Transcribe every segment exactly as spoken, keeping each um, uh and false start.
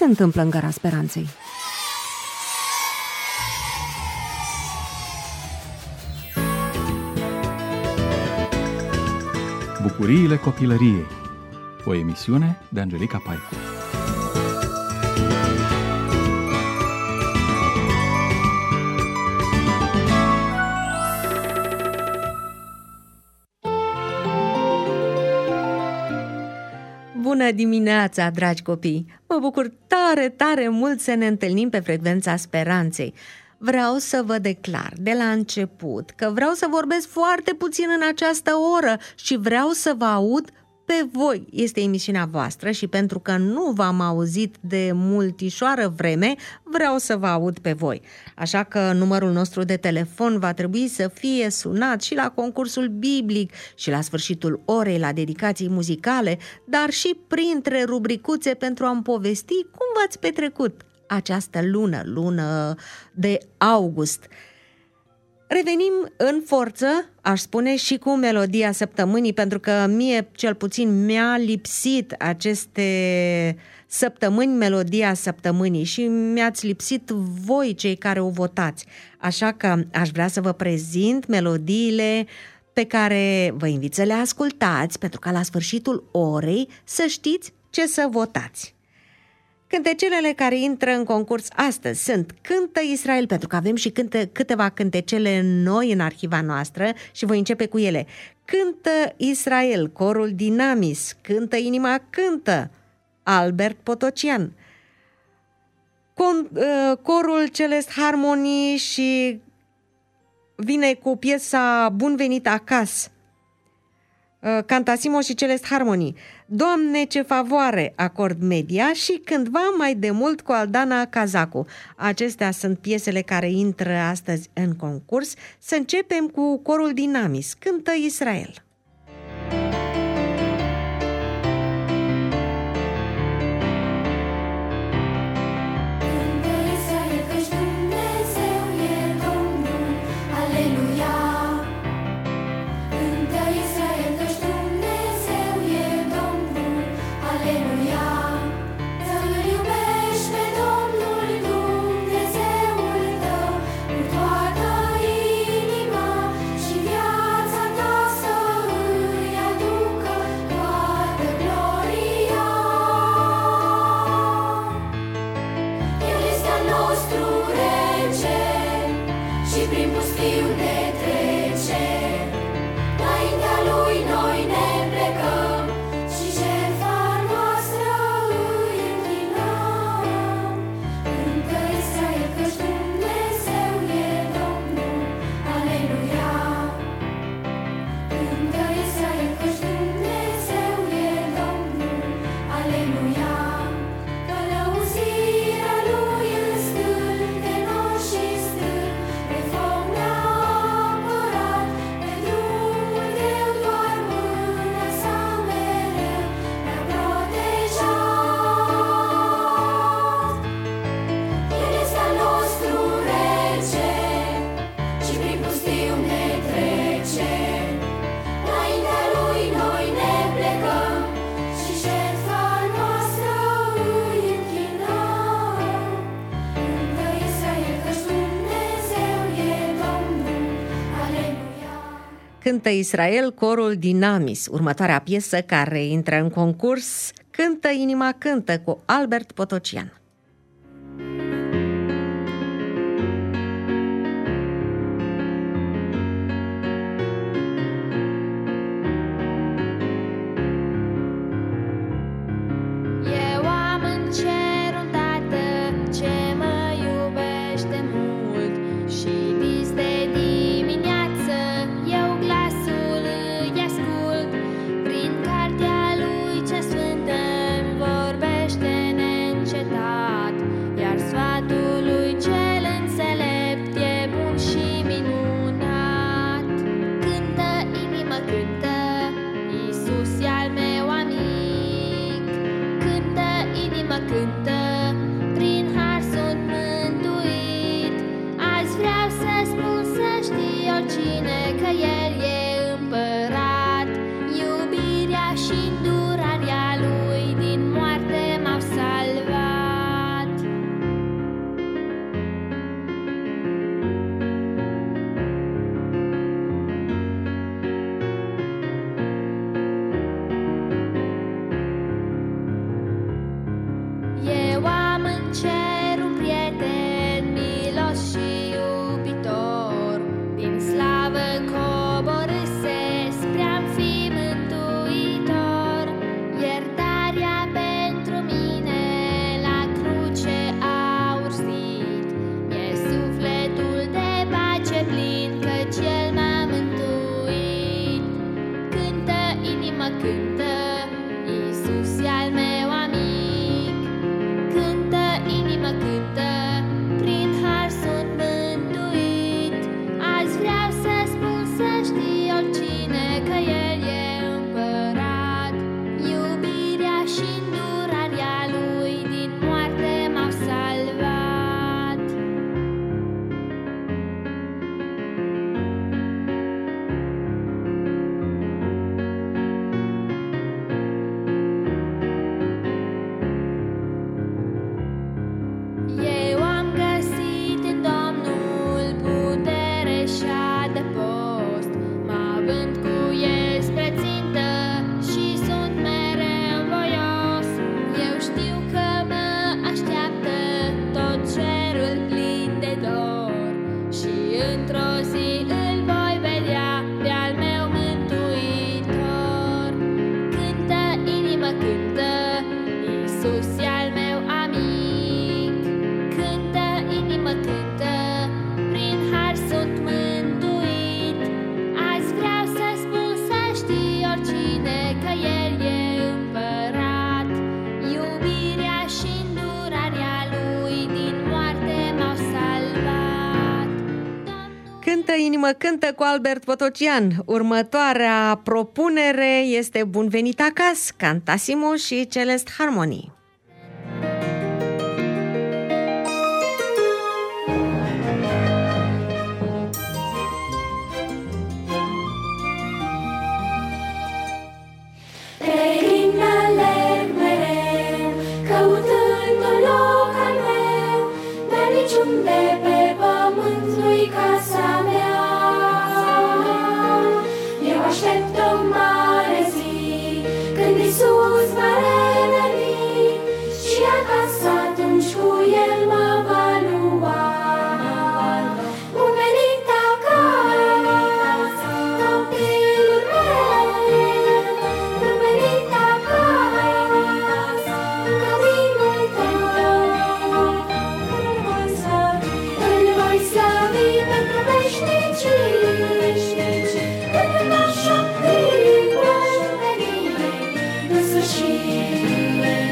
se întâmplă în Gara Speranței? Bucuriile copilăriei. O emisiune de Angelica Paicu. Bună dimineața, dragi copii! Mă bucur tare, tare mult să ne întâlnim pe frecvența Speranței. Vreau să vă declar de la început că vreau să vorbesc foarte puțin în această oră și vreau să vă aud pe voi. Este emisiunea voastră și pentru că nu v-am auzit de multișoară vreme, vreau să vă aud pe voi. Așa că numărul nostru de telefon va trebui să fie sunat și la concursul biblic și la sfârșitul orei la dedicații muzicale, dar și printre rubricuțe pentru a-mi povesti cum v-ați petrecut această lună, lună de august. Revenim în forță, aș spune, și cu melodia săptămânii, pentru că mie, cel puțin, mi-a lipsit aceste săptămâni melodia săptămânii și mi-ați lipsit voi, cei care o votați. Așa că aș vrea să vă prezint melodiile pe care vă invit să le ascultați, pentru ca la sfârșitul orei să știți ce să votați. Cântecelele care intră în concurs astăzi sunt Cântă Israel, pentru că avem și cânte, câteva cântecele noi în arhiva noastră și voi începe cu ele. Cântă Israel, corul Dinamis, Cântă Inima Cântă, Albert Potocian, Con, uh, corul Celest Harmony și vine cu piesa Bun venit acasă, Cantasimo și Celest Harmony, Doamne ce favoare, Acord Media și Cândva mai de mult cu Aldana Cazacu. Acestea sunt piesele care intră astăzi în concurs. Să începem cu corul Dinamis, Cântă Israel. Cântă Israel, corul Dinamis. Următoarea piesă care intră în concurs, Cântă Inima Cântă cu Albert Potocian. Și îndurarea lui din moarte m-au salvat. cântă, Iisus e al meu amic. Cântă, inimă, cântă, prin har sunt mântuit. Azi vreau să spun, să știi oricine, că El e împărat. Iubirea și îndurarea Lui din moarte m-au salvat. Cântă, inimă, cântă cu Albert Potocian. Următoarea propunere este Bun venit acasă, Cantassimo și Celest Harmony. Peregrin alerg mereu, căutând un loc al meu, dar niciunde pe pământ nu-i casa mea. Eu aștept o mare zi, când Iisus va reveni, și acasă atunci cu El mă va lua. Bun venit acasă, copilul meu, bun venit acasă, în caminul tău. Îl voi slăvi, îl voi slăvi pentru veșnicii, când va șopti bun venit în sfârșit.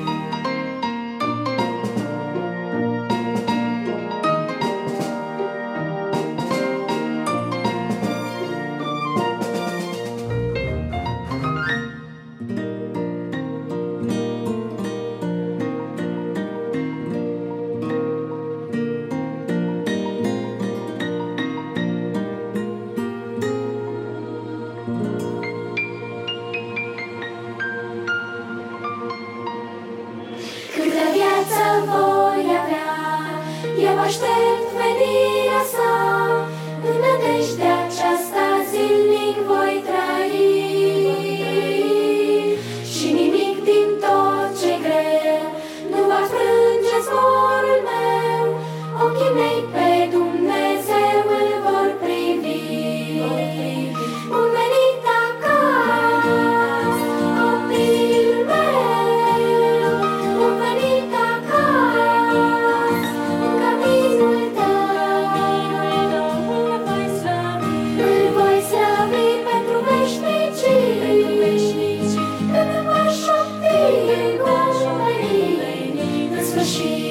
Câtă viață voi avea, eu aștept venirea sa, în nădejdea aceasta zilnic voi trăi. Și nimic din tot ce greu nu va frânge zborul meu, ochii mei pe Dumnezeu îl vor privi. Bun venit acasă, copilul meu, bun venit acasă, în caminul tău. Îl voi slăvi, îl voi slăvi pentru veșnicii, când va șopti bun venit în sfârșit.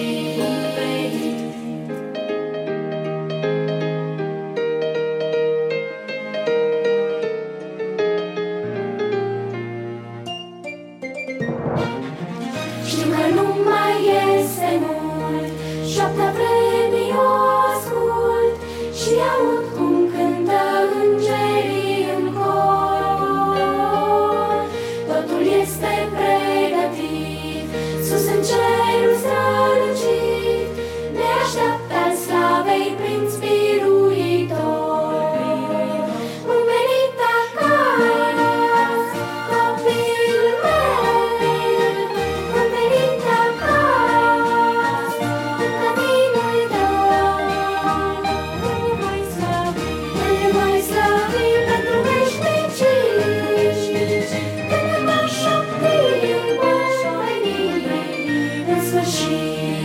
Știu că nu mai este mult, șoapta vremii o ascult și aud cum cântă îngerii în cor. Totul este pregătit, sus în cerul strălucit, ne așteaptă al slavei prinț biruitor. Bun venit acasă, copilul meu, bun venit acasă, în caminul tău. Îl voi slăvi, îl voi slăvi pentru veșnicii, când va șopti bun venit în sfârșit.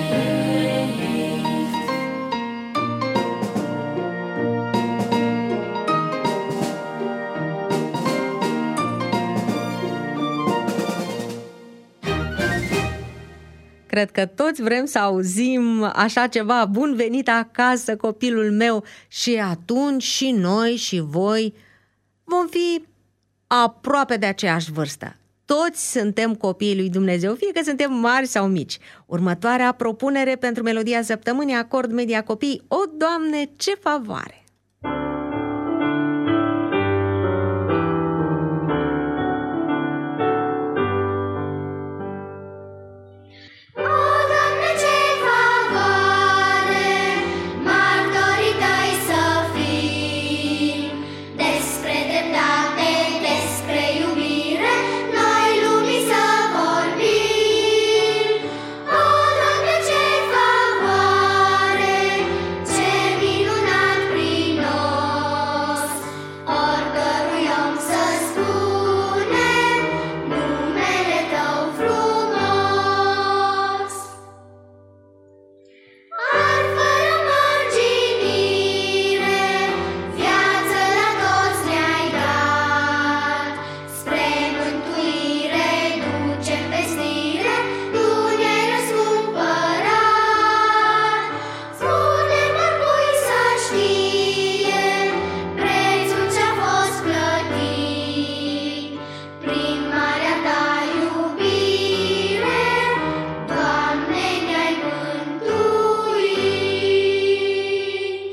Cred că toți vrem să auzim așa ceva, bun venit acasă, copilul meu, și atunci și noi și voi vom fi aproape de aceeași vârstă. Toți suntem copiii lui Dumnezeu, fie că suntem mari sau mici. Următoarea propunere pentru melodia săptămânii, Acord Media Copii, O, Doamne, ce favoare! Martorii tăi să fim, despre dreptate, despre iubire, noi lumii să vorbim. O, Doamne, ce favoare, ce minunat prin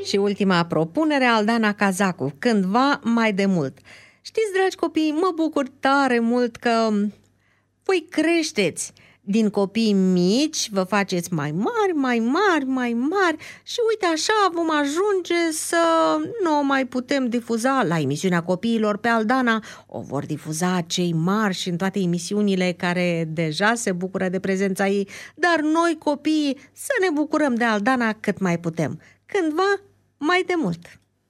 Și ultima propunere, Aldana Cazacu, Cândva mai de mult. Știți, dragi copii, mă bucur tare mult că voi creșteți. Din copii mici vă faceți mai mari, mai mari, mai mari și uite așa vom ajunge să nu o mai putem difuza la emisiunea copiilor pe Aldana. O vor difuza cei mari și în toate emisiunile care deja se bucură de prezența ei, dar noi copiii să ne bucurăm de Aldana cât mai putem. Cândva mai de mult.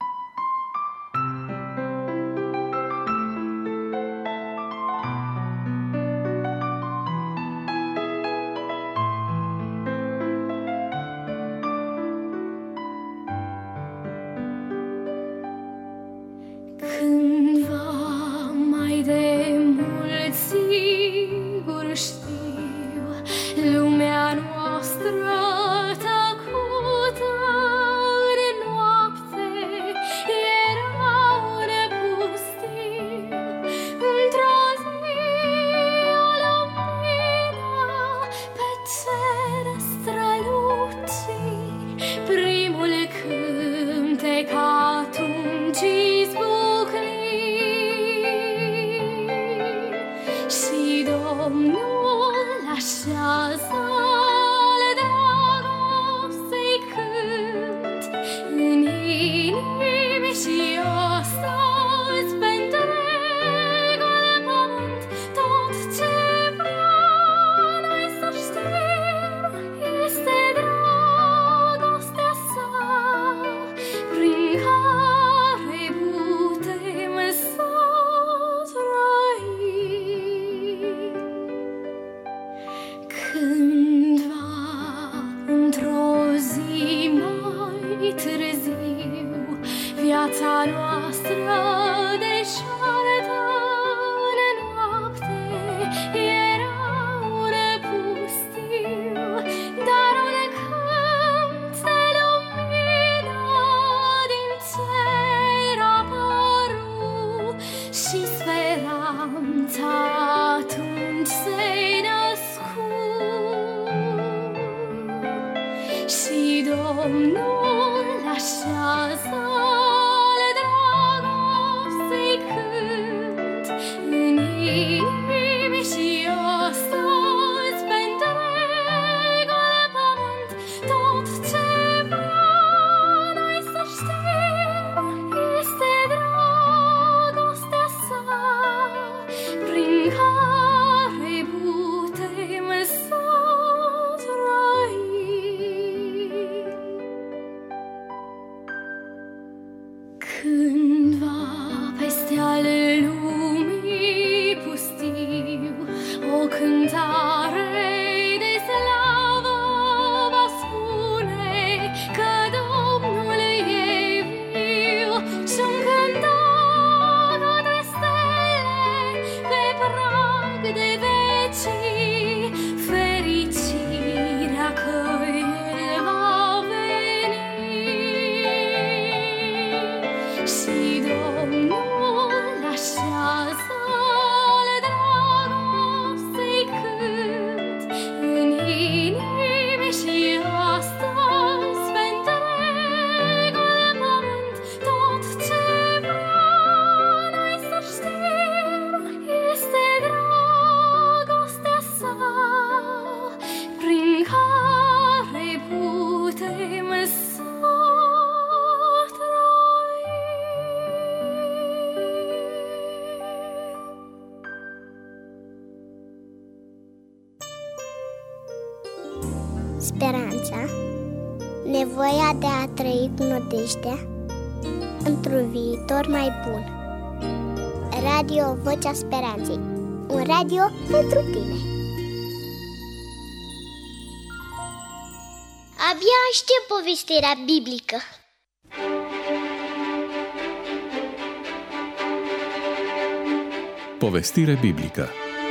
Speranța, nevoia de a trăi cu nădejdea într-un viitor mai bun. Radio Vocea Speranței, un radio pentru tine. Abia aștept povestirea biblică. Povestire biblică.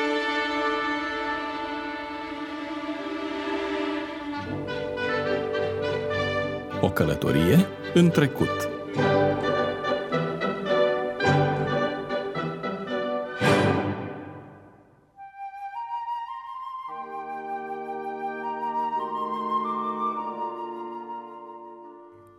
O călătorie în trecut.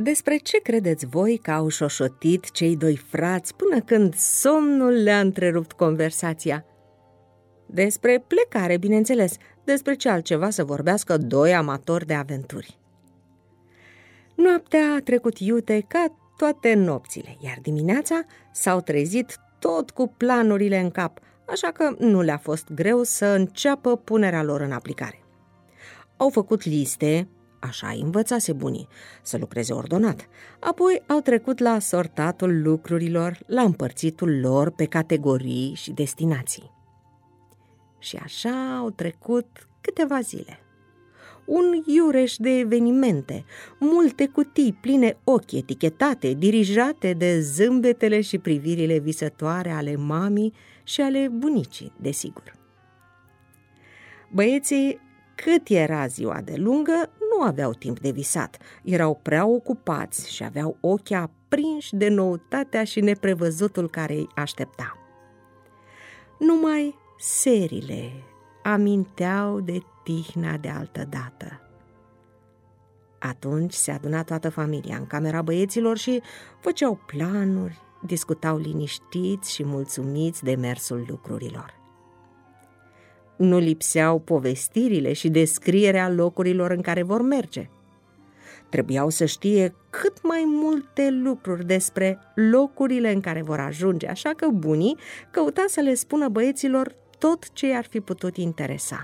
Despre ce credeți voi că au șoșotit cei doi frați până când somnul le-a întrerupt conversația? Despre plecare, bineînțeles, despre ce altceva să vorbească doi amatori de aventuri. Noaptea a trecut iute ca toate nopțile, iar dimineața s-au trezit tot cu planurile în cap, așa că nu le-a fost greu să înceapă punerea lor în aplicare. Au făcut liste, așa îi învățase bunii, să lucreze ordonat, apoi au trecut la sortatul lucrurilor, la împărțitul lor pe categorii și destinații. Și așa au trecut câteva zile. Un iureș de evenimente, multe cutii pline ochi etichetate, dirijate de zâmbetele și privirile visătoare ale mamii și ale bunicii, desigur. Băieții, cât era ziua de lungă, nu aveau timp de visat, erau prea ocupați și aveau ochii aprinși de noutatea și neprevăzutul care îi aștepta. Numai serile aminteau de tihna de altă dată. Atunci se aduna toată familia în camera băieților și făceau planuri, discutau liniștiți și mulțumiți de mersul lucrurilor. Nu lipseau povestirile și descrierea locurilor în care vor merge. Trebuiau să știe cât mai multe lucruri despre locurile în care vor ajunge, așa că bunii căuta să le spună băieților tot ce i-ar fi putut interesa.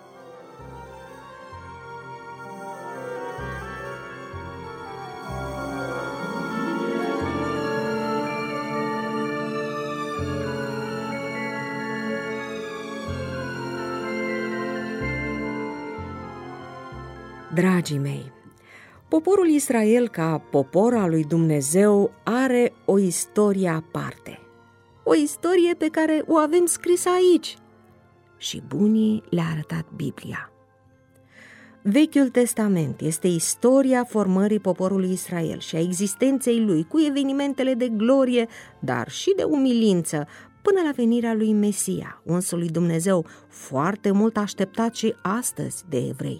Dragii mei, poporul Israel ca popor al lui Dumnezeu are o istorie aparte. O istorie pe care o avem scrisă aici. Și bunii le-a arătat Biblia. Vechiul Testament este istoria formării poporului Israel și a existenței lui, cu evenimentele de glorie, dar și de umilință, până la venirea lui Mesia, unsul lui Dumnezeu, foarte mult așteptat și astăzi de evrei.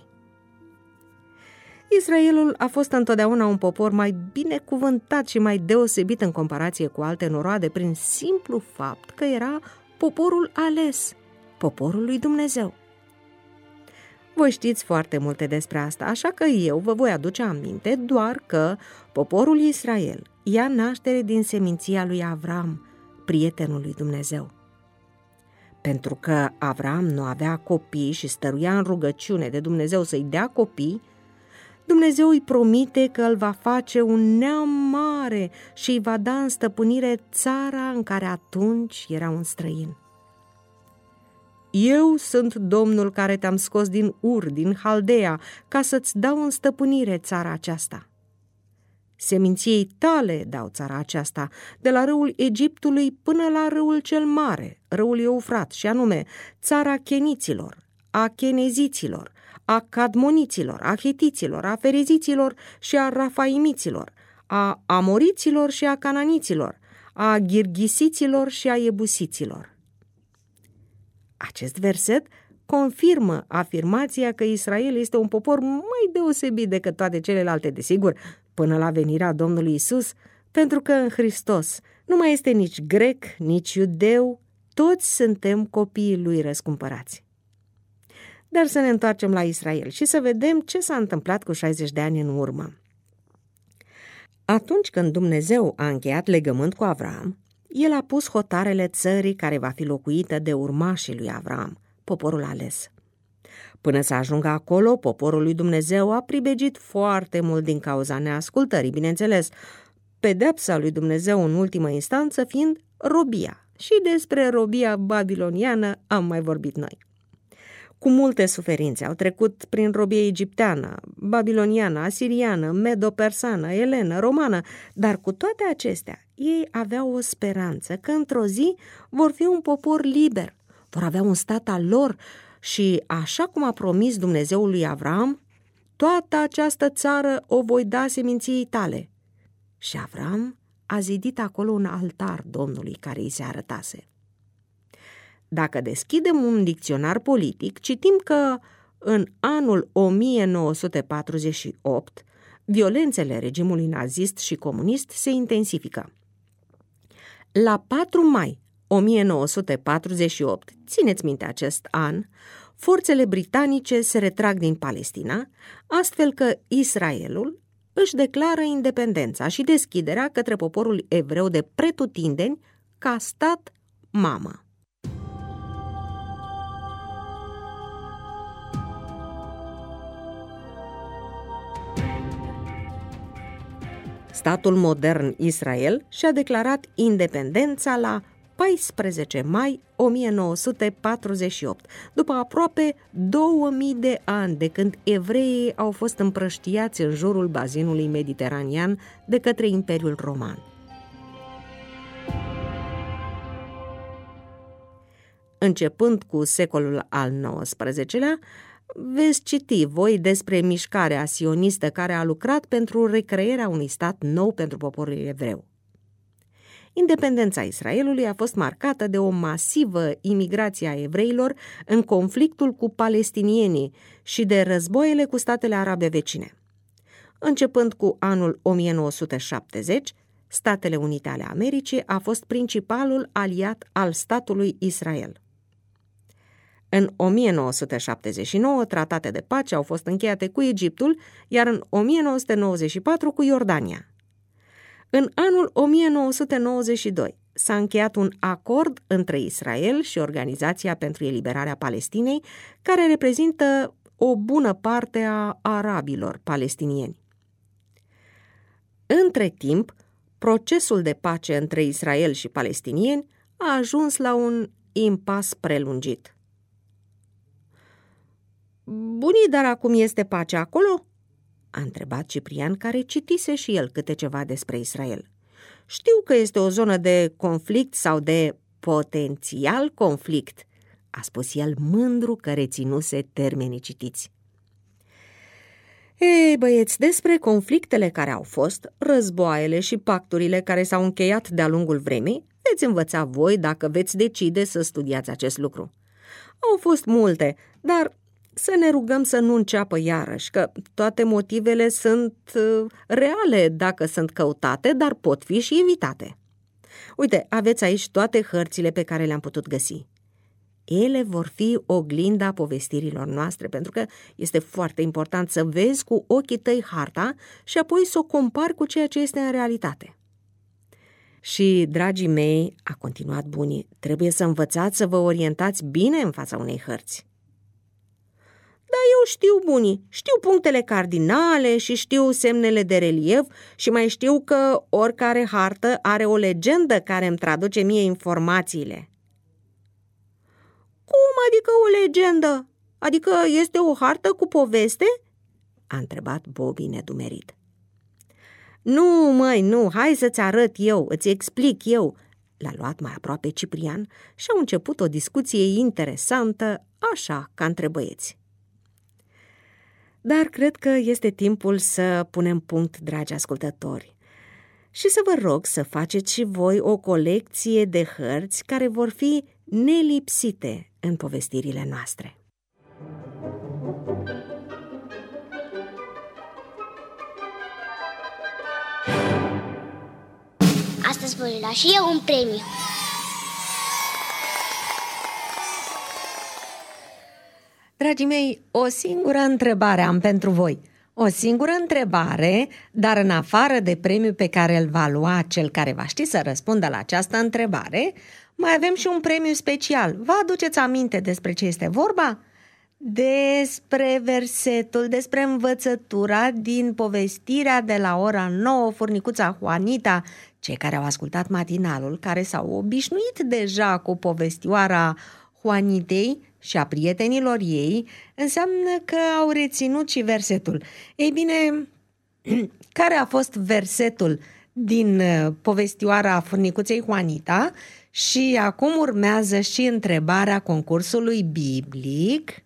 Israelul a fost întotdeauna un popor mai binecuvântat și mai deosebit în comparație cu alte noroade prin simplu fapt că era poporul ales, poporul lui Dumnezeu. Voi știți foarte multe despre asta, așa că eu vă voi aduce aminte doar că poporul Israel ia naștere din seminția lui Avram, prietenul lui Dumnezeu. Pentru că Avram nu avea copii și stăruia în rugăciune de Dumnezeu să-i dea copii, Dumnezeu îi promite că îl va face un neam mare și îi va da în stăpânire țara în care atunci era un străin. Eu sunt Domnul care te-am scos din Ur, din Haldea, ca să-ți dau în stăpânire țara aceasta. Seminției tale dau țara aceasta, de la râul Egiptului până la râul cel mare, râul Eufrat, și anume țara Cheniților, a Cheneziților, a Cadmoniților, a Hetiților, a Fereziților și a Rafaimiților, a Amoriților și a Cananiților, a Ghirghisiților și a Iebusiților. Acest verset confirmă afirmația că Israel este un popor mai deosebit decât toate celelalte, desigur, până la venirea Domnului Isus, pentru că în Hristos nu mai este nici grec, nici iudeu, toți suntem copiii lui răscumpărați. Dar să ne întoarcem la Israel și să vedem ce s-a întâmplat cu șaizeci de ani în urmă. Atunci când Dumnezeu a încheiat legământ cu Avram, el a pus hotarele țării care va fi locuită de urmașii lui Avram, poporul ales. Până să ajungă acolo, poporul lui Dumnezeu a pribegit foarte mult din cauza neascultării, bineînțeles, pedeapsa lui Dumnezeu în ultimă instanță fiind robia. Și despre robia babiloniană am mai vorbit noi. Cu multe suferințe au trecut prin robie egipteană, babiloniană, asiriană, medo-persană, elenă, romană, dar cu toate acestea ei aveau o speranță că într-o zi vor fi un popor liber, vor avea un stat al lor și, așa cum a promis Dumnezeul lui Avram, toată această țară o voi da seminției tale. Și Avram a zidit acolo un altar Domnului care îi se arătase. Dacă deschidem un dicționar politic, citim că în anul o mie nouă sute patruzeci și opt, violențele regimului nazist și comunist se intensifică. La patru mai o mie nouă sute patruzeci și opt, țineți minte acest an, forțele britanice se retrag din Palestina, astfel că Israelul își declară independența și deschiderea către poporul evreu de pretutindeni ca stat mamă. Statul modern Israel și-a declarat independența la paisprezece mai o mie nouă sute patruzeci și opt, după aproape două mii de ani de când evreii au fost împrăștiați în jurul bazinului mediteranean de către Imperiul Roman. Începând cu secolul al nouăsprezecelea, veți citi voi despre mișcarea sionistă care a lucrat pentru recrearea unui stat nou pentru poporul evreu. Independența Israelului a fost marcată de o masivă imigrație a evreilor în conflictul cu palestinienii și de războaiele cu statele arabe vecine. Începând cu anul o mie nouă sute șaptezeci, Statele Unite ale Americii a fost principalul aliat al statului Israel. În o mie nouă sute șaptezeci și nouă, tratate de pace au fost încheiate cu Egiptul, iar în o mie nouă sute nouăzeci și patru cu Iordania. În anul o mie nouă sute nouăzeci și doi s-a încheiat un acord între Israel și Organizația pentru Eliberarea Palestinei, care reprezintă o bună parte a arabilor palestinieni. Între timp, procesul de pace între Israel și palestinieni a ajuns la un impas prelungit. Bunii, dar acum este pace acolo? A întrebat Ciprian, care citise și el câte ceva despre Israel. Știu că este o zonă de conflict sau de potențial conflict, a spus el mândru că reținuse termenii citiți. Ei, băieți, despre conflictele care au fost, războaiele și pacturile care s-au încheiat de-a lungul vremii, veți învăța voi dacă veți decide să studiați acest lucru. Au fost multe, dar să ne rugăm să nu înceapă iarăși, că toate motivele sunt uh, reale dacă sunt căutate, dar pot fi și evitate. Uite, aveți aici toate hărțile pe care le-am putut găsi. Ele vor fi oglinda povestirilor noastre, pentru că este foarte important să vezi cu ochii tăi harta și apoi să o compari cu ceea ce este în realitate. Și, dragii mei, a continuat Bunii, trebuie să învățați să vă orientați bine în fața unei hărți. Da, eu știu, Bunii, știu punctele cardinale și știu semnele de relief și mai știu că oricare hartă are o legendă care îmi traduce mie informațiile. Cum adică o legendă? Adică este o hartă cu poveste? A întrebat Bobby nedumerit. Nu, măi, nu, hai să-ți arăt eu, îți explic eu. L-a luat mai aproape Ciprian și au început o discuție interesantă, așa ca între băieți. Dar cred că este timpul să punem punct, dragi ascultători, și să vă rog să faceți și voi o colecție de hărți care vor fi nelipsite în povestirile noastre. Astăzi voi lua și eu un premiu. Dragii mei, o singură întrebare am pentru voi. O singură întrebare, dar în afară de premiul pe care îl va lua cel care va ști să răspundă la această întrebare, mai avem și un premiu special. Vă aduceți aminte despre ce este vorba? Despre versetul, despre învățătura din povestirea de la ora nouă, Furnicuța Juanita. Cei care au ascultat matinalul, care s-au obișnuit deja cu povestioara Juanitei și a prietenilor ei, înseamnă că au reținut și versetul. Ei bine, care a fost versetul din povestioara Furnicuței Juanita? Și acum urmează și întrebarea concursului biblic.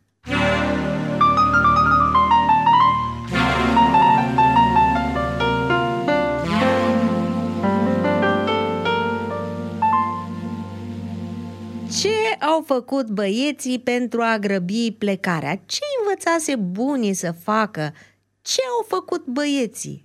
Ce au făcut băieții pentru a grăbi plecarea? Ce învățase bunii să facă? ce au făcut băieții?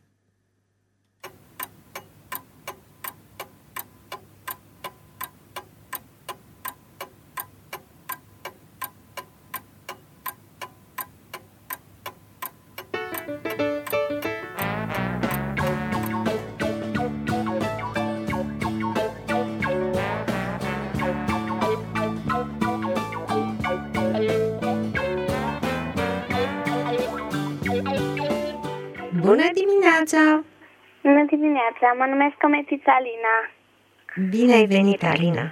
Bună dimineața! Bună dimineața, mă numesc Cometița Alina. Bine ai venit, Alina!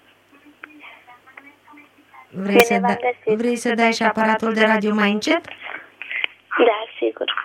Vrei, să, da, vrei să dai și aparatul de radio mai încet? Da, sigur.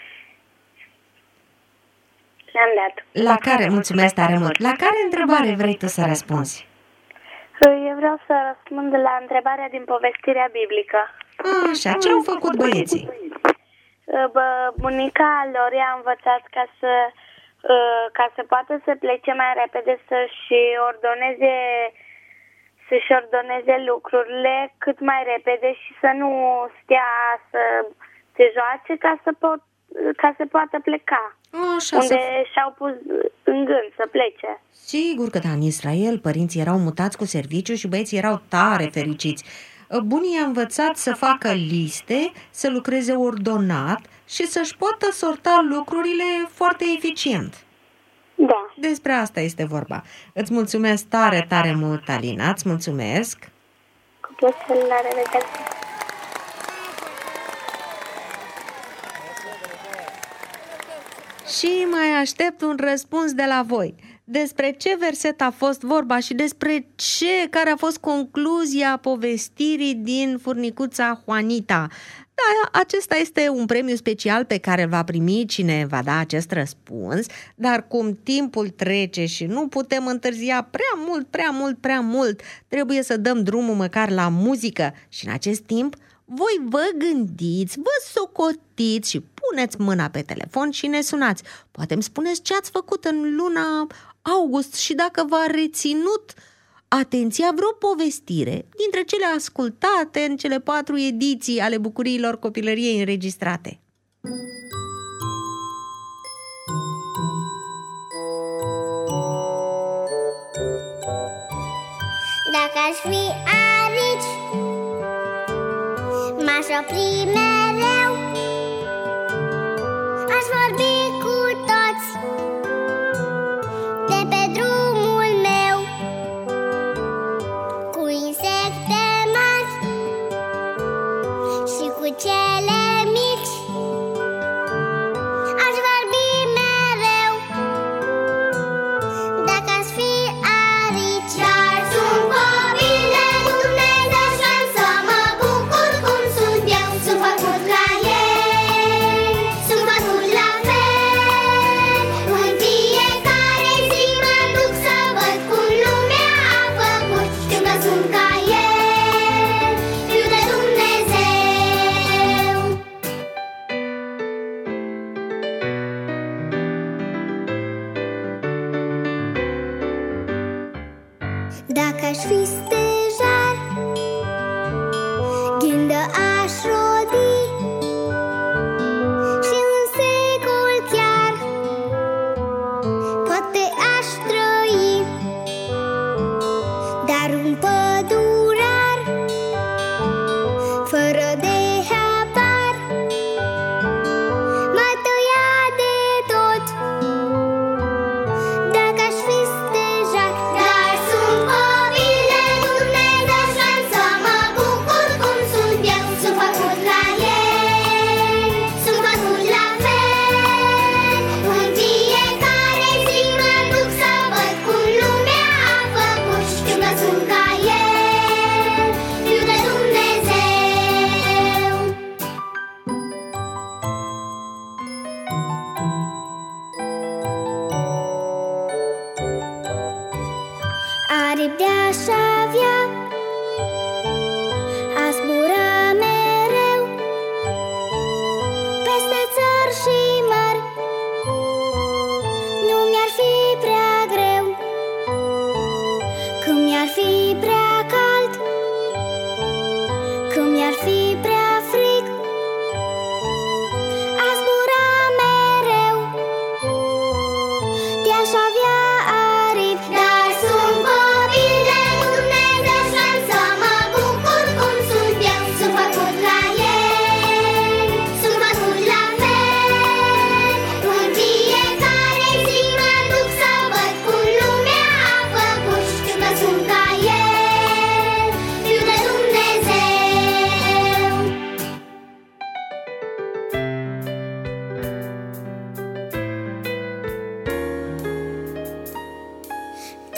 Le-am dat. La care, mulțumesc tare mult, la care întrebare vrei tu să răspunzi? Eu vreau să răspund la întrebarea din povestirea biblică. Așa, ce au făcut băieții? Bă, bunica lor i-a învățat ca să, ca să poată să plece mai repede, să-și ordoneze, să-și ordoneze lucrurile cât mai repede și să nu stea să se joace ca să, pot, ca să poată pleca. Așa, unde să... și-au pus în gând să plece. Sigur că da, în Israel părinții erau mutați cu serviciu și băieții erau tare fericiți. Bunii i-a învățat să facă liste, să lucreze ordonat și să-și poată sorta lucrurile foarte eficient. Da. Despre asta este vorba. Îți mulțumesc tare, tare mult, Alina, îți mulțumesc. Cu plăcere, la revedere. Și mai aștept un răspuns de la voi. Despre ce verset a fost vorba și despre ce, care a fost concluzia povestirii din Furnicuța Juanita. Da, acesta este un premiu special pe care îl va primi cine va da acest răspuns, dar cum timpul trece și nu putem întârzia prea mult, prea mult, prea mult, trebuie să dăm drumul măcar la muzică și în acest timp voi vă gândiți, vă socotiți și puneți mâna pe telefon și ne sunați. Poate îmi spuneți ce ați făcut în luna august și dacă v-a reținut atenția vreo povestire dintre cele ascultate în cele patru ediții ale Bucuriilor Copilăriei înregistrate. Dacă aș fi arici, m-aș opri mereu, aș vorbi cu toți de pe drumul meu, cu insecte mari și cu cele mici. Aș vorbi mereu dacă aș fi arici. Dar sunt copil de Dumnezeu și am să mă bucur cum sunt eu. Sunt făcut la ei, sunt făcut la fel.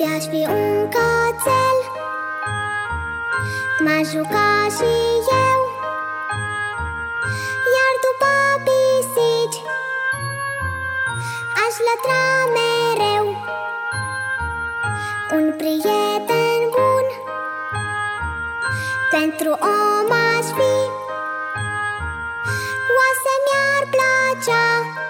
Uite, aș fi un cățel, m-aș juca și eu, iar după pisici aș lătra mereu. Un prieten bun pentru om aș fi, oase mi-ar plăcea,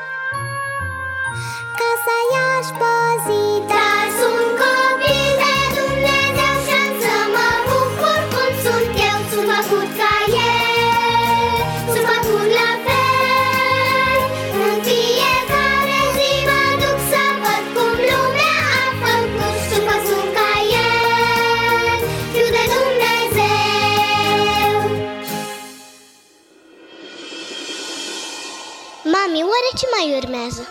casa i-aș păzi. Dar sunt copil de Dumnezeu și-am să mă bucur cum sunt eu. Sunt făcut ca el, sunt făcut la fel. În fiecare zi mă duc să văd cum lumea a făcut. Sunt făcut ca el, fiu de Dumnezeu. Mami, oare ce mai urmează?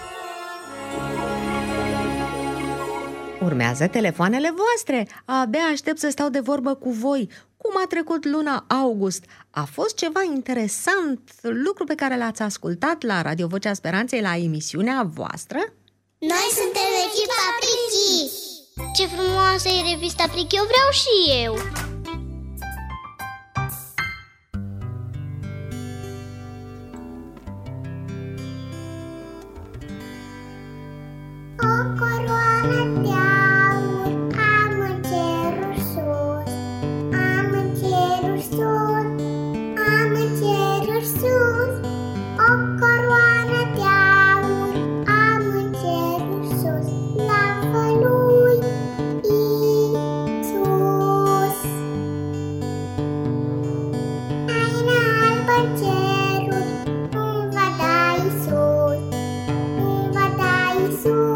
Urmează telefoanele voastre. Abia aștept să stau de vorbă cu voi. Cum a trecut luna august? A fost ceva interesant, lucru pe care l-ați ascultat la Radio Vocea Speranței, la emisiunea voastră? Noi suntem echipa Prichi. Ce frumoasă e revista Prichi, eu vreau și eu. O coroană de aur am în cerul sus, am în cerul sus, am în cerul sus. O coroană de aur am în cerul sus, slavă lui Iisus. Haina albă în ceruri îmi va da Iisus, îmi va da Iisus.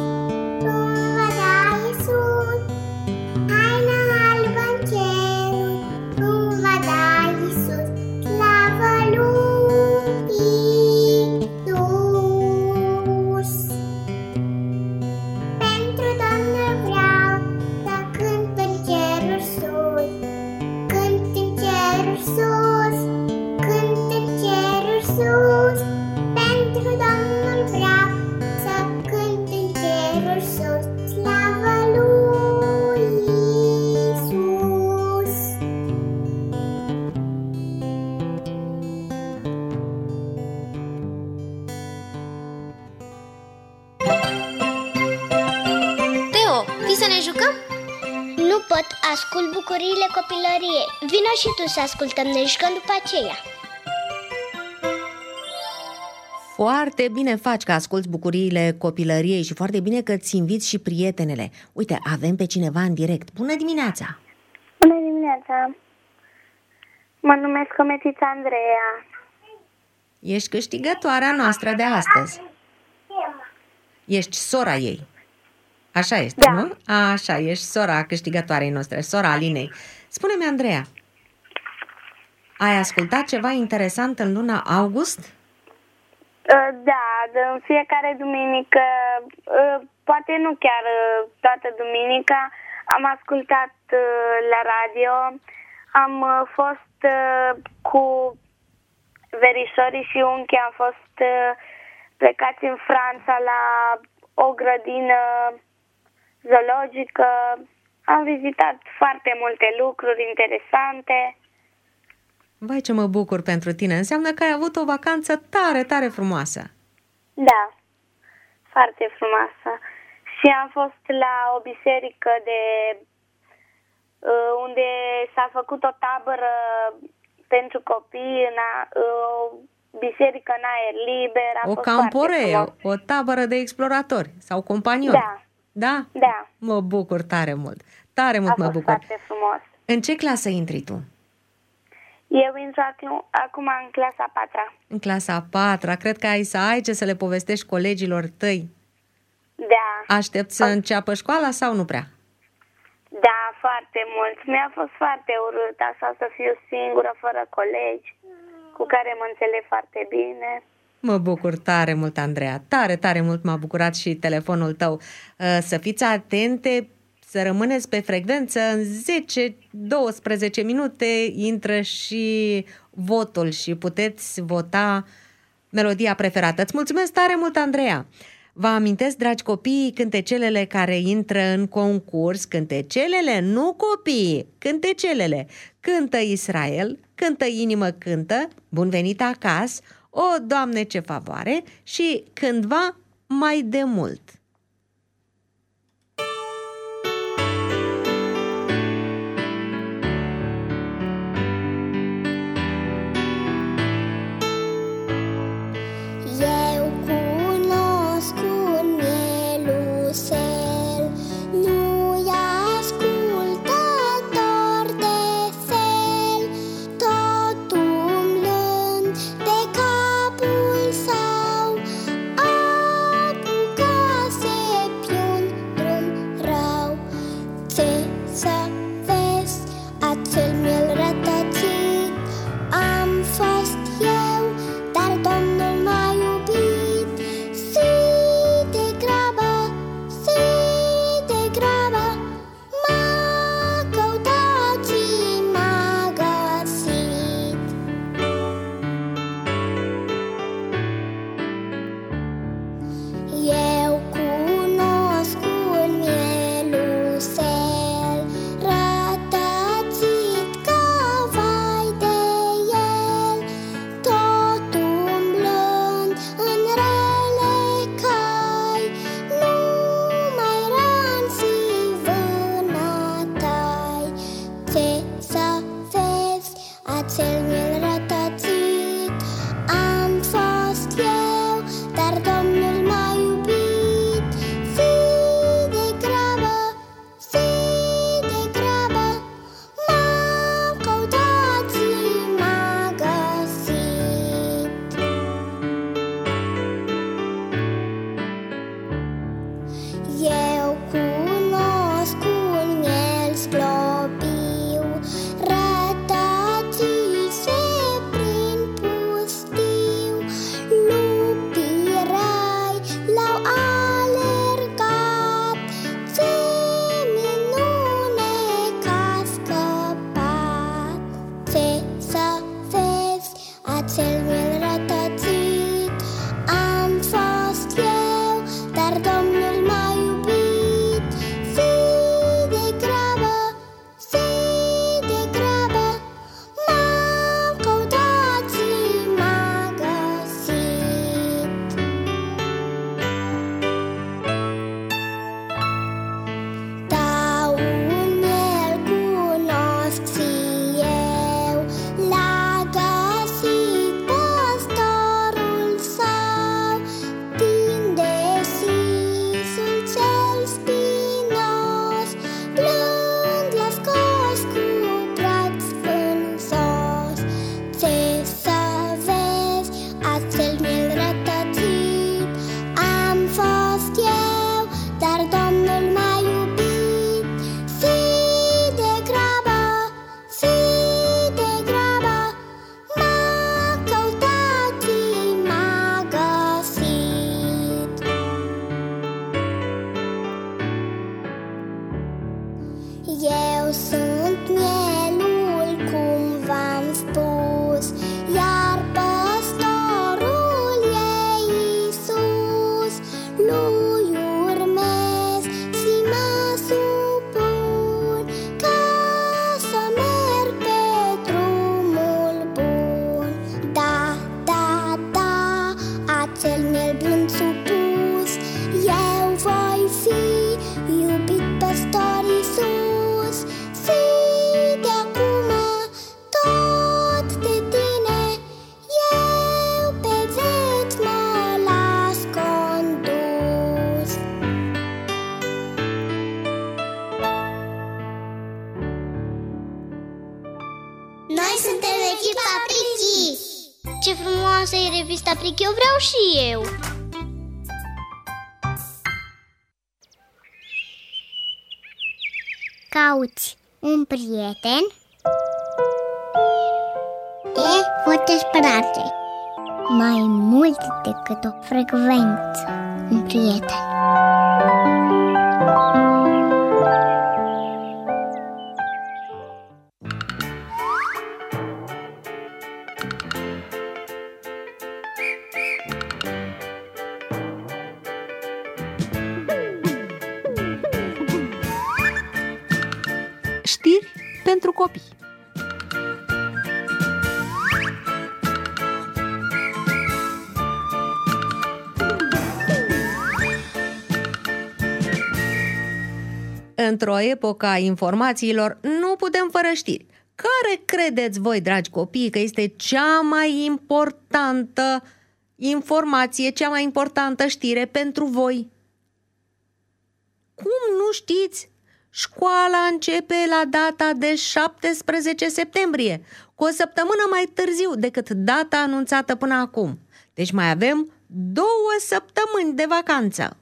Să ne jucăm? Nu pot, ascult bucuriile copilăriei. Vino și tu să ascultăm, ne jucăm după aceea. Foarte bine faci că asculți bucuriile copilăriei și foarte bine că îți inviți și prietenele. Uite, avem pe cineva în direct. Bună dimineața! Bună dimineața! Mă numesc Cometița Andreea. Ești câștigătoarea noastră de astăzi. Ești sora ei. Așa este, da. Nu? Așa, ești sora câștigătoarei noastre, sora Alinei. Spune-mi, Andreea, ai ascultat ceva interesant în luna august? Da, în fiecare duminică, poate nu chiar toată duminica, am ascultat la radio. Am fost cu verișorii și unchi, am fost plecați în Franța la o grădină zoologică. Am vizitat foarte multe lucruri interesante. Vai, ce mă bucur pentru tine! Înseamnă că ai avut o vacanță tare, tare frumoasă. Da, foarte frumoasă. Și am fost la o biserică de unde s-a făcut o tabără pentru copii, în a, o biserică în aer liber. A o camporee, o, o tabără de exploratori sau companioni. Da. Da? Da. Mă bucur tare mult. Tare mult a mă fost bucur. foarte frumos. În ce clasă intri tu? Eu intru acum în clasa a patra. În clasa a patra. Cred că ai să ai ce să le povestești colegilor tăi. Da. Aștept să înceapă școala sau nu prea? Da, foarte mult. Mi-a fost foarte urât așa să fiu singură, fără colegi, cu care mă înțeleg foarte bine. Mă bucur tare mult, Andreea. Tare, tare mult m-a bucurat și telefonul tău. Să fiți atente, să rămâneți pe frecvență. În zece douăsprezece minute intră și votul și puteți vota melodia preferată. Îți mulțumesc tare mult, Andreea! Vă amintesc, dragi copii, cântecelele care intră în concurs, cântecelele, nu copiii, cântecelele. Cântă Israel, cântă Inimă cântă, Bun venit acasă, O, Doamne, ce favoare și Cândva mai de mult. Ce frumoasă e revista Prichi, eu vreau și eu. Cauți un prieten? E Vocea Speranței. Mai mult decât o frecvență, un prieten. Știri pentru copii. Într-o epocă a informațiilor, nu putem fără știri. Care credeți voi, dragi copii, că este cea mai importantă informație, cea mai importantă știre pentru voi? Cum nu știți? Școala începe la data de șaptesprezece septembrie, cu o săptămână mai târziu decât data anunțată până acum. Deci mai avem două săptămâni de vacanță.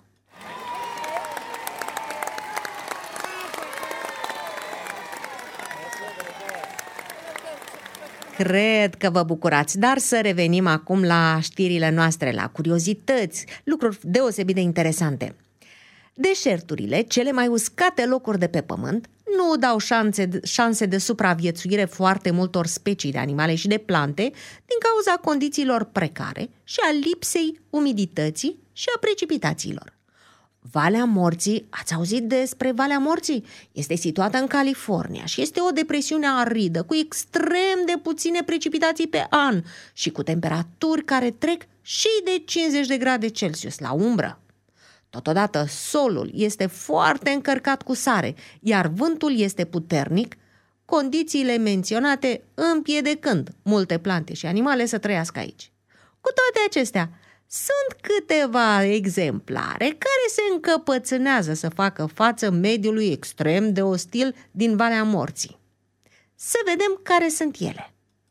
Cred că vă bucurați, dar să revenim acum la știrile noastre, la curiozități, lucruri deosebit de interesante. Deșerturile, cele mai uscate locuri de pe pământ, nu dau șanse, șanse de supraviețuire foarte multor specii de animale și de plante din cauza condițiilor precare și a lipsei umidității și a precipitațiilor. Valea Morții, ați auzit despre Valea Morții? Este situată în California și este o depresiune aridă cu extrem de puține precipitații pe an și cu temperaturi care trec și de cincizeci de grade Celsius la umbră. Totodată, solul este foarte încărcat cu sare, iar vântul este puternic, condițiile menționate împiedicând multe plante și animale să trăiască aici. Cu toate acestea, sunt câteva exemplare care se încăpățânează să facă față mediului extrem de ostil din Valea Morții. Să vedem care sunt ele.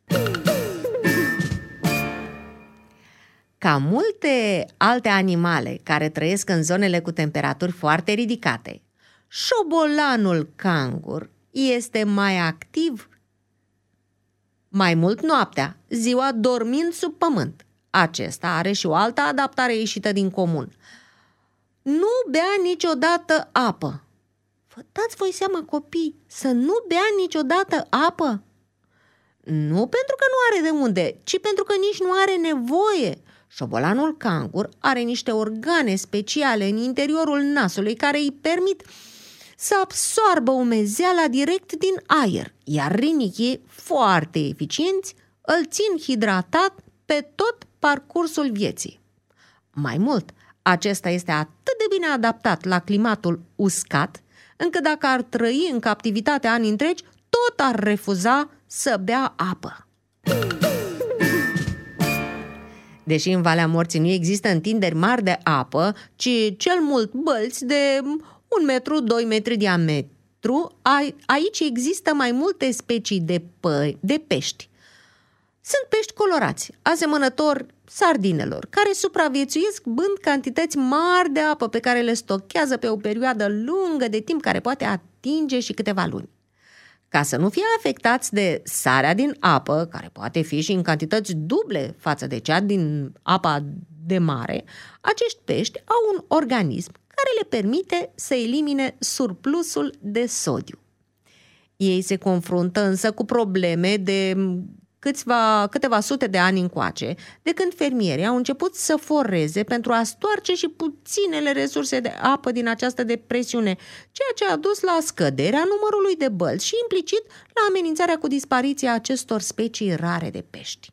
Ca multe alte animale care trăiesc în zonele cu temperaturi foarte ridicate, șobolanul cangur este mai activ mai mult noaptea, ziua dormind sub pământ. Acesta are și o altă adaptare ieșită din comun. Nu bea niciodată apă. Vă dați voi seama, copii, să nu bea niciodată apă? Nu pentru că nu are de unde, ci pentru că nici nu are nevoie. Șobolanul cangur are niște organe speciale în interiorul nasului care îi permit să absoarbă umezeala direct din aer, iar rinichii foarte eficienți îl țin hidratat pe tot parcursul vieții. Mai mult, acesta este atât de bine adaptat la climatul uscat, încât dacă ar trăi în captivitate ani întregi, tot ar refuza să bea apă. Deși în Valea Morții nu există întinderi mari de apă, ci cel mult bălți de un metru, doi metri diametru, aici există mai multe specii de, pă- de pești. Sunt pești colorați, asemănători sardinelor, care supraviețuiesc bând cantități mari de apă pe care le stochează pe o perioadă lungă de timp, care poate atinge și câteva luni. Ca să nu fie afectați de sarea din apă, care poate fi și în cantități duble față de cea din apa de mare, acești pești au un organism care le permite să elimine surplusul de sodiu. Ei se confruntă însă cu probleme de câțiva, câteva sute de ani încoace, de când fermierii au început să foreze pentru a stoarce și puținele resurse de apă din această depresiune, ceea ce a dus la scăderea numărului de bălți și implicit la amenințarea cu dispariția acestor specii rare de pești.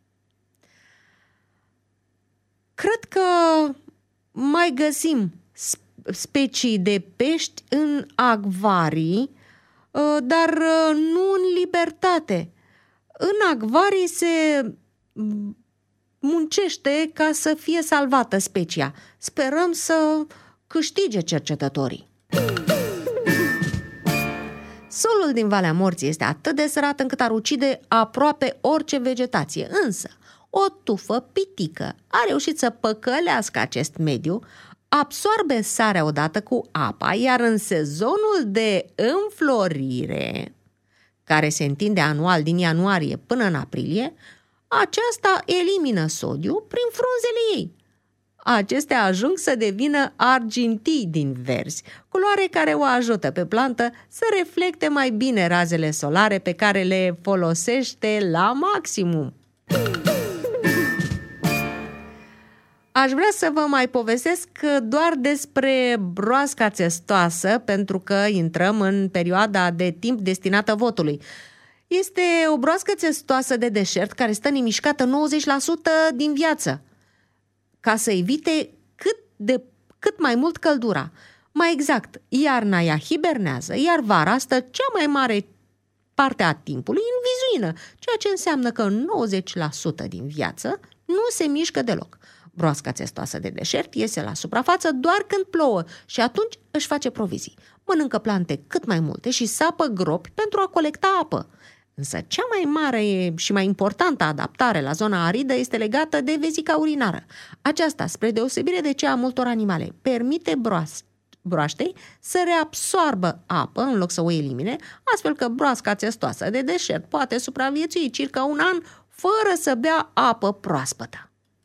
Cred că mai găsim specii de pești în acvarii, dar nu în libertate. În acvarii se muncește ca să fie salvată specia. Sperăm să câștige cercetătorii. Solul din Valea Morții este atât de sărat încât ar ucide aproape orice vegetație, însă o tufă pitică a reușit să păcălească acest mediu, absorbe sarea odată cu apa, iar în sezonul de înflorire, care se întinde anual din ianuarie până în aprilie, aceasta elimină sodiu prin frunzele ei. Acestea ajung să devină argintii din verzi, culoare care o ajută pe plantă să reflecte mai bine razele solare pe care le folosește la maximum. aș vrea să vă mai povestesc doar despre broasca țestoasă, pentru că intrăm în perioada de timp destinată votului. Este o broască țestoasă de deșert care stă nemișcată nouăzeci la sută din viață, ca să evite cât, de, cât mai mult căldura. Mai exact, iarna ea hibernează, iar vara stă cea mai mare parte a timpului în vizuină, ceea ce înseamnă că nouăzeci la sută din viață nu se mișcă deloc. Broasca țestoasă de deșert iese la suprafață doar când plouă și atunci își face provizii. Mănâncă plante cât mai multe și sapă gropi pentru a colecta apă. Însă cea mai mare și mai importantă adaptare la zona aridă este legată de vezica urinară. Aceasta, spre deosebire de cea a multor animale, permite broas- broaștei să reabsoarbă apă în loc să o elimine, astfel că broasca țestoasă de deșert poate supraviețui circa un an fără să bea apă proaspătă.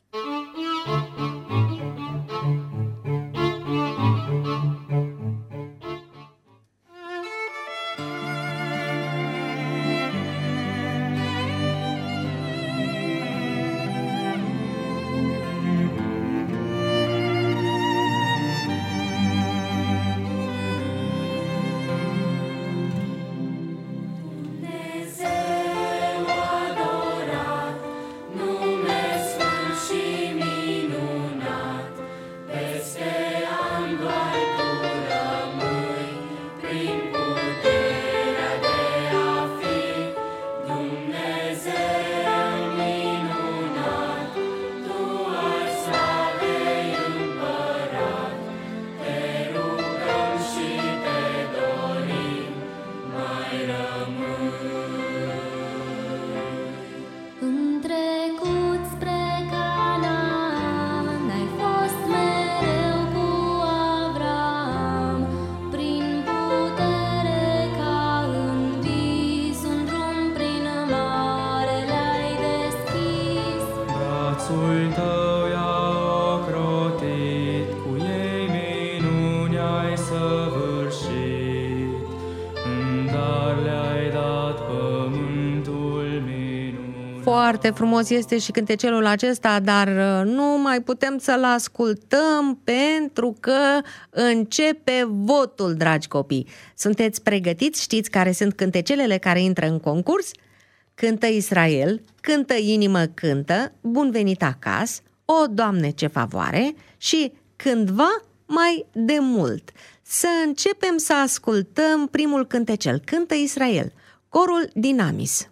Foarte frumos este și cântecelul acesta, dar nu mai putem să-l ascultăm pentru că începe votul, dragi copii. Sunteți pregătiți? Știți care sunt cântecelele care intră în concurs? Cântă Israel, Cântă Inimă Cântă, Bun venit acasă, O, Doamne, ce favoare și Cândva mai de mult. Să începem să ascultăm primul cântecel. Cântă Israel, corul Dinamis.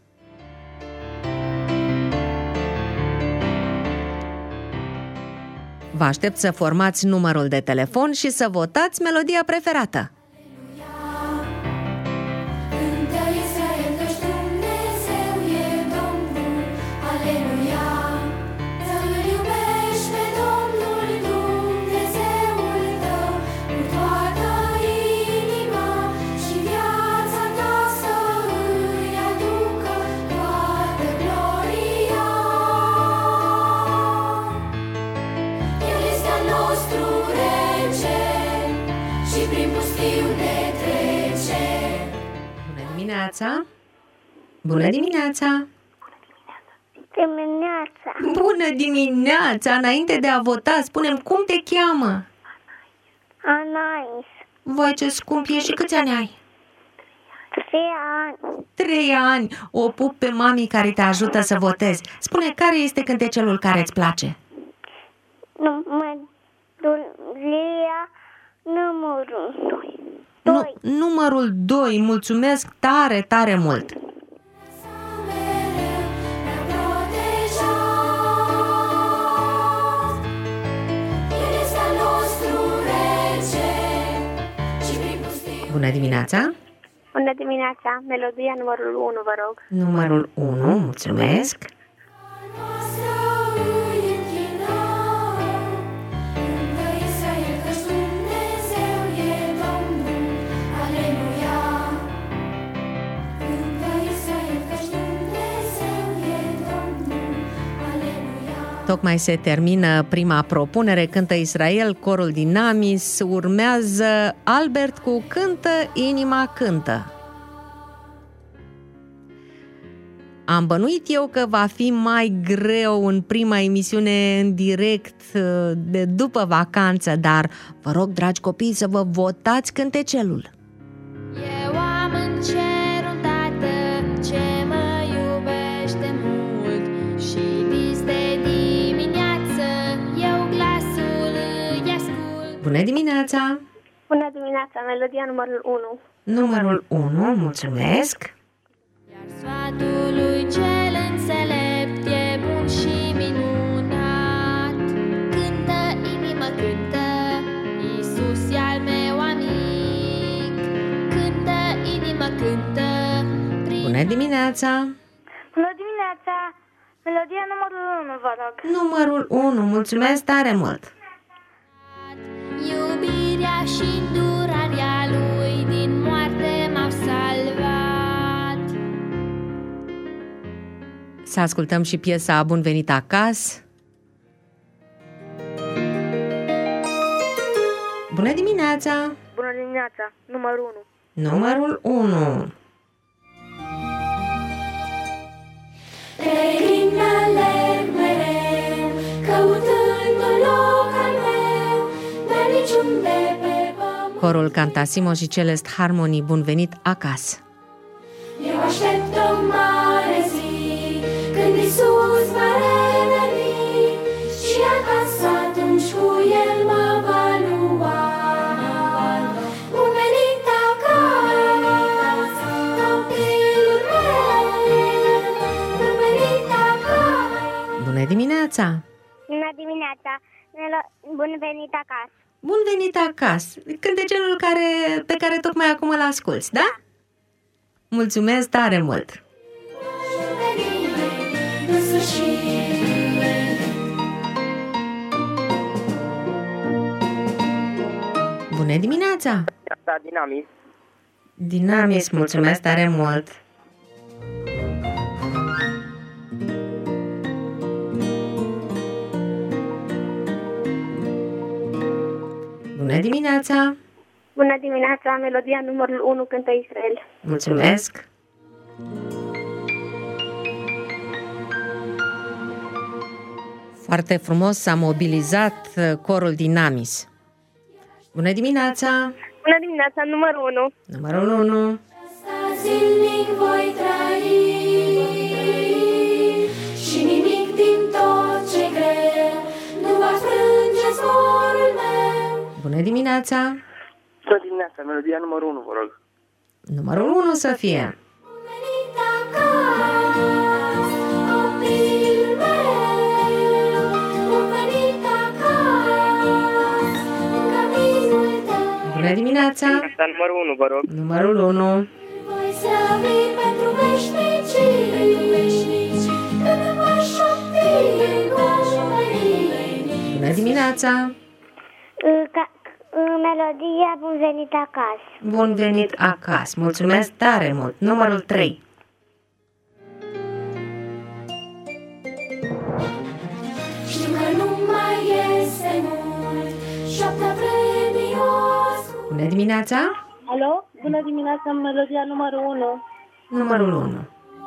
Vă aștept să formați numărul de telefon și să votați melodia preferată. Dimineața! Bună dimineața! Dimineața! Bună dimineața! Înainte de a vota, spune-mi cum te cheamă? Anais. Vai, ce scump e și câți ani ai? Trei ani. Trei ani! O pup pe mami care te ajută să votezi. Spune, care este cântecelul care îți place? Numărul numărul doi. Nu, numărul doi, mulțumesc tare, tare mult! Bună dimineața! Bună dimineața! Melodia numărul unu, vă rog. Numărul unu, mulțumesc! Tocmai se termină prima propunere, Cântă Israel, corul Dinamis, urmează Albert cu Cântă Inima Cântă. Am bănuit eu că va fi mai greu în prima emisiune în direct de după vacanță, dar vă rog, dragi copii, să vă votați cântecelul. Eu am în cer un tată ce mă iubește mult și vis de dimineață eu glasul îi ascult. Bună dimineața! Bună dimineața, melodia numărul unu. Numărul unu, mulțumesc! Iar sfatul lui cel înțelept e bun și minunat. Cântă, inimă, cântă, Iisus e al meu amic. Cântă, inimă, cântă. Bună dimineața! Bună dimineața, melodia numărul unu, vă rog. Numărul unu, mulțumesc tare mult! Iubirea și îndurarea lui din moarte m-au salvat. Să ascultăm și piesa Bun venit acasă. Bună dimineața! Bună dimineața, numărul unu. Numărul unu. Peregrin alerg mereu, căutând un loc al meu, dar niciunde pe pământ. Corul Cantasimo și Celest Harmony, Bun venit acasă. Eu aștept o mare zi, când Iisus va reveni, și acasă atunci cu El mă va lua. Bun venit acasă, copilul meu, bun venit acasă. Bună dimineața! Bună dimineața, bun venit acasă. Bun venit acasă! Cântecelul care, pe care tocmai acum îl asculți, da? Mulțumesc tare mult! În sfârșit. Bună dimineața! Da, Dinamis. Dinamis, mulțumesc tare mult! Bună dimineața! Bună dimineața, melodia numărul unu, cântă Israel. Mulțumesc! Foarte frumos s-a mobilizat corul Dinamis. Bună dimineața! Bună dimineața, numărul unu. Numărul unu. Asta zilnic voi trai și nimic din tot ce greu nu va frânge zborul meu. Bună dimineața! Bună dimineața, melodia numărul unu, vă rog. Numărul unu să fie. Bun venit acasă, copilul meu, bun venit acasă, în caminul tău. Bună dimineața! Asta numărul unu, vă rog. Numărul unu. Voi slăvi pentru veșnicii, când voi șopti bun venit. Bună dimineața! Melodia Bun venit acasă. Bun venit acasă! Mulțumesc tare mult! Numărul trei. Știu că nu mai este mult, șoapta vremii o ascult. Bună dimineața! Alo? Bună dimineața, melodia numărul unu. Numărul unu.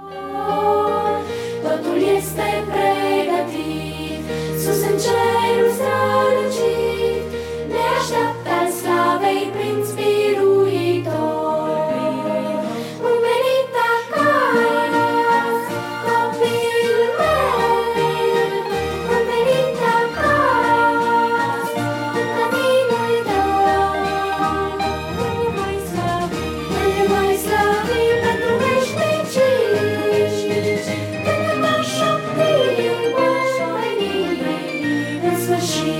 Totul este pregătit, sus în cerul strălucit, ne așteaptă al slavei prinț biruitor. Bun venit acasă, copilul meu, bun venit acasă, în caminul tău. Îl voi slăvi, îl voi slăvi pentru veșnicii, când va șopti bun venit în sfârșit.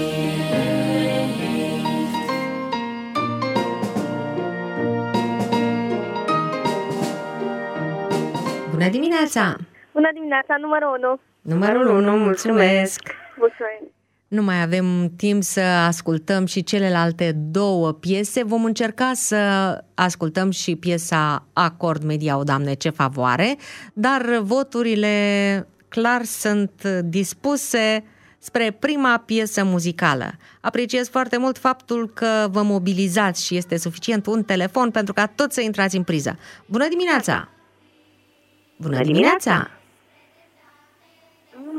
Bună dimineața! Bună dimineața, numărul unu. Numărul unu, mulțumesc! Mulțumim. Nu mai avem timp să ascultăm și celelalte două piese. Vom încerca să ascultăm și piesa Acord Media, o Doamne, ce favoare, dar voturile clar sunt dispuse spre prima piesă muzicală. Apreciez foarte mult faptul că vă mobilizați și este suficient un telefon pentru ca toți să intrați în priză. Bună dimineața! Bună dimineața!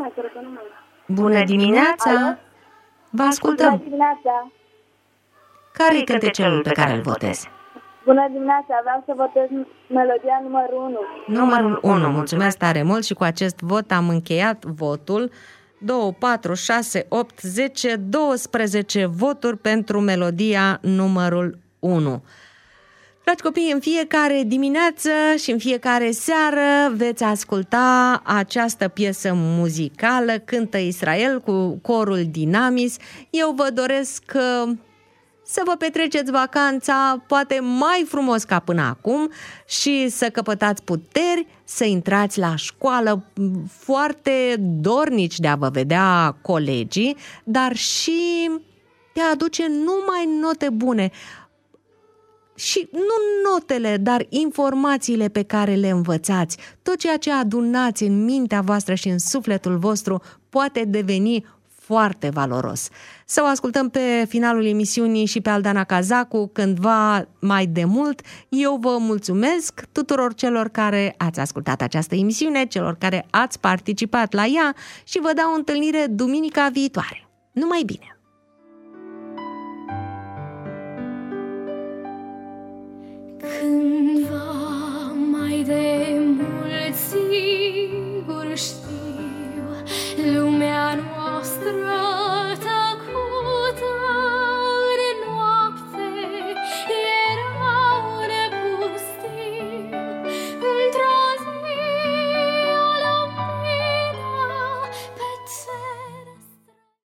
Bună dimineața! Alo? Vă ascultăm! Bună dimineața! Care-i cântecelul pe care îl votezi? Bună dimineața! Vreau să votez melodia numărul unu. Numărul unu. Mulțumesc tare mult și cu acest vot am încheiat votul. doi, patru, șase, opt, zece, doisprezece voturi pentru melodia numărul unu. Dragi copii, în fiecare dimineață și în fiecare seară veți asculta această piesă muzicală, Cântă Israel, cu corul Dinamis. Eu vă doresc să vă petreceți vacanța poate mai frumos ca până acum și să căpătați puteri, să intrați la școală foarte dornici de a vă vedea colegii, dar și de a aduce numai note bune. Și nu notele, dar informațiile pe care le învățați, tot ceea ce adunați în mintea voastră și în sufletul vostru poate deveni foarte valoros. Să o ascultăm pe finalul emisiunii și pe Aldana Cazacu cândva mai de mult. Eu vă mulțumesc tuturor celor care ați ascultat această emisiune, celor care ați participat la ea și vă dau întâlnire duminica viitoare. Numai bine! Când